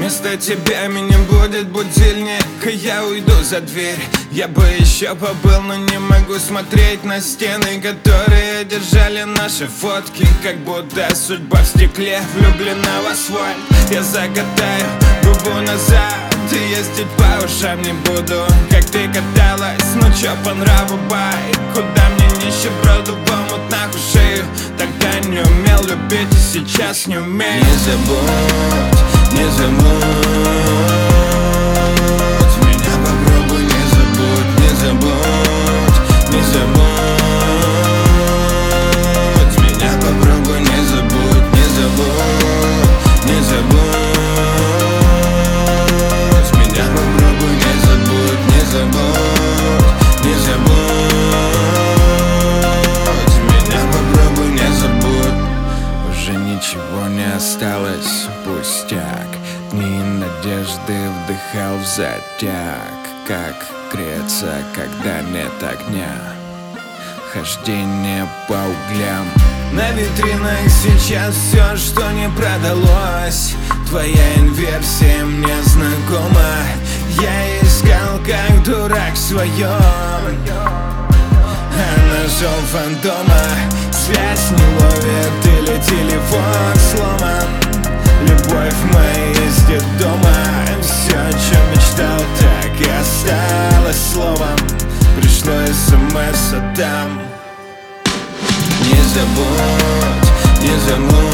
Вместо тебя меня будет будильник, и я уйду за дверь. Я бы еще побыл, но не могу смотреть на стены, которые держали наши фотки. Как будто судьба в стекле влюблена в асфальт. Я загадаю губу назад и ездить по ушам не буду. Как ты каталась, ну чё по нраву байк? Куда мне нищеброду в омут нахуй шею? Тогда не умел любить и сейчас не умею. Не забудь, не забудь меня, попробуй не забудь, не забудь, не забудь меня, попробуй не забудь, не забудь, не забудь меня, попробуй не забудь, не забудь, не забудь меня, попробуй не забудь. Уже ничего не осталось, пустяк. Дни надежды вдыхал в затяг. Как греться, когда нет огня? Хождение по углям. На витринах сейчас все, что не продалось. Твоя инверсия мне знакома. Я искал как дурак в своем, а нашел фантома. Связь не ловит или телефон сломан. Любовь моя из детдома. Все, о чем мечтал, так и осталось словом. Пришло СМС, а там не забудь, не забудь